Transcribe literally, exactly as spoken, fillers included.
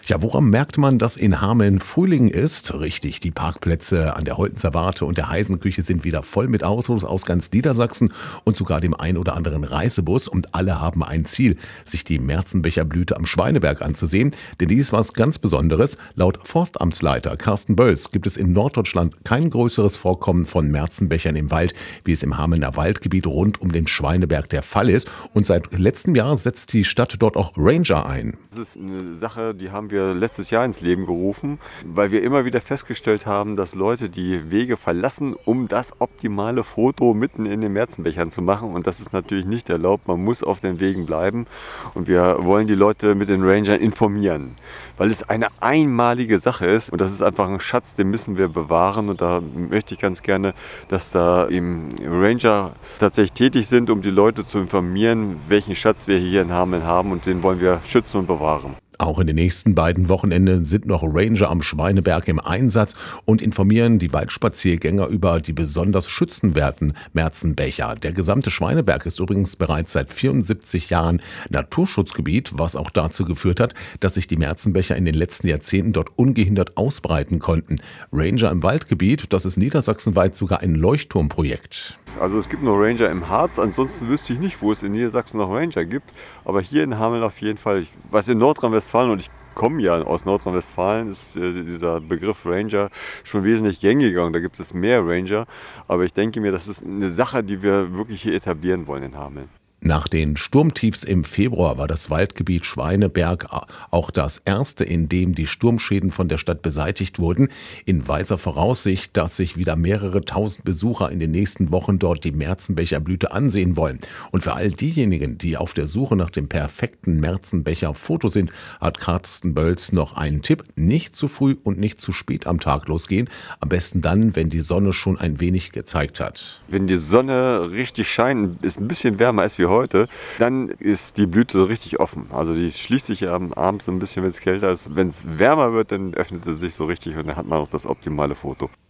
Ja, woran merkt man, dass in Hameln Frühling ist? Richtig, die Parkplätze an der Holtenser Warte und der Heisenküche sind wieder voll mit Autos aus ganz Niedersachsen und sogar dem ein oder anderen Reisebus. Und alle haben ein Ziel, sich die Märzenbecherblüte am Schweineberg anzusehen. Denn dies ist was ganz Besonderes. Laut Forstamtsleiter Carsten Bölls gibt es in Norddeutschland kein größeres Vorkommen von Märzenbechern im Wald, wie es im Hamelner Waldgebiet rund um den Schweineberg der Fall ist. Und seit letztem Jahr setzt die Stadt dort auch Ranger ein. Das ist eine Sache, die haben wir letztes Jahr ins Leben gerufen, weil wir immer wieder festgestellt haben, dass Leute die Wege verlassen, um das optimale Foto mitten in den Märzenbechern zu machen. Und das ist natürlich nicht erlaubt. Man muss auf den Wegen bleiben. Und wir wollen die Leute mit den Rangern informieren, weil es eine einmalige Sache ist. Und das ist einfach ein Schatz, den müssen wir bewahren. Und da möchte ich ganz gerne, dass da eben Ranger tatsächlich tätig sind, um die Leute zu informieren, welchen Schatz wir hier in Hameln haben. Und den wollen wir schützen und bewahren. Auch in den nächsten beiden Wochenenden sind noch Ranger am Schweineberg im Einsatz und informieren die Waldspaziergänger über die besonders schützenwerten Märzenbecher. Der gesamte Schweineberg ist übrigens bereits seit vierundsiebzig Jahren Naturschutzgebiet, was auch dazu geführt hat, dass sich die Märzenbecher in den letzten Jahrzehnten dort ungehindert ausbreiten konnten. Ranger im Waldgebiet, das ist niedersachsenweit sogar ein Leuchtturmprojekt. Also es gibt noch Ranger im Harz, ansonsten wüsste ich nicht, wo es in Niedersachsen noch Ranger gibt. Aber hier in Hameln auf jeden Fall. Ich weiß, in Nordrhein-Westfalen, und ich komme ja aus Nordrhein-Westfalen, ist äh, dieser Begriff Ranger schon wesentlich gängiger und da gibt es mehr Ranger. Aber ich denke mir, das ist eine Sache, die wir wirklich hier etablieren wollen in Hameln. Nach den Sturmtiefs im Februar war das Waldgebiet Schweineberg auch das erste, in dem die Sturmschäden von der Stadt beseitigt wurden, in weiser Voraussicht, dass sich wieder mehrere tausend Besucher in den nächsten Wochen dort die Märzenbecherblüte ansehen wollen. Und für all diejenigen, die auf der Suche nach dem perfekten Märzenbecher-Foto sind, hat Carsten Bölls noch einen Tipp: Nicht zu früh und nicht zu spät am Tag losgehen. Am besten dann, wenn die Sonne schon ein wenig gezeigt hat. Wenn die Sonne richtig scheint, ist ein bisschen wärmer als wir heute, dann ist die Blüte so richtig offen. Also die schließt sich ja abends ein bisschen, wenn es kälter ist. Wenn es wärmer wird, dann öffnet sie sich so richtig und dann hat man auch das optimale Foto.